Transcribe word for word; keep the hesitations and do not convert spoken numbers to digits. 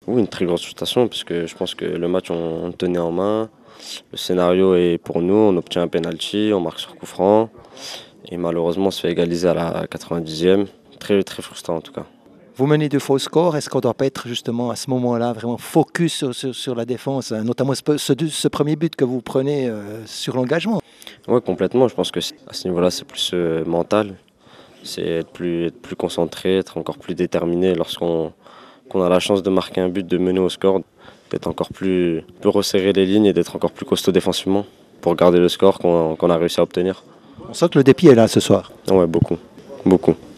Oui, une très grosse frustration puisque je pense que le match on, on le tenait en main. Le scénario est pour nous, on obtient un penalty, on marque sur coup franc et malheureusement on se fait égaliser à la quatre-vingt-dixième. Très très frustrant en tout cas. Vous menez de faux scores, est-ce qu'on ne doit pas être justement à ce moment-là vraiment focus sur, sur- sur la défense, hein, notamment ce, ce- ce premier but que vous prenez euh, sur l'engagement? Oui, complètement. Je pense que c'est- à ce niveau-là c'est plus euh, mental. C'est être plus, être plus concentré, être encore plus déterminé lorsqu'on qu'on a la chance de marquer un but, de mener au score, d'être encore plus, plus resserrer les lignes et d'être encore plus costaud défensivement pour garder le score qu'on qu'on a réussi à obtenir. On sent que le dépit est là ce soir. Ouais, beaucoup, beaucoup.